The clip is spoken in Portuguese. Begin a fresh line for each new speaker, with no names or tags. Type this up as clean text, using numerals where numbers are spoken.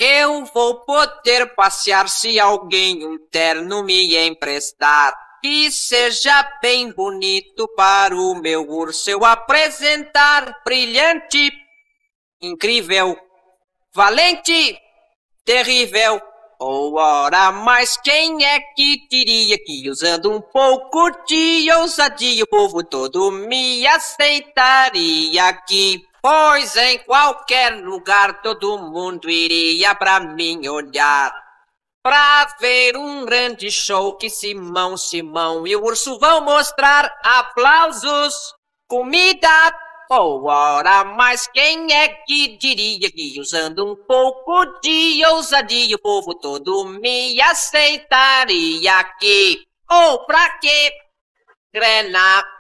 Eu vou poder passear se alguém um terno me emprestar, que seja bem bonito para o meu urso eu apresentar. Brilhante, incrível, valente, terrível. Oh, ora, mas quem é que diria que usando um pouco de ousadia o povo todo me aceitaria aqui? Pois em qualquer lugar todo mundo iria pra mim olhar, pra ver um grande show que Simão e o urso vão mostrar. Aplausos, comida. Oh, ora, mas quem é que diria que usando um pouco de ousadia o povo todo me aceitaria aqui? Ou pra quê? Grana.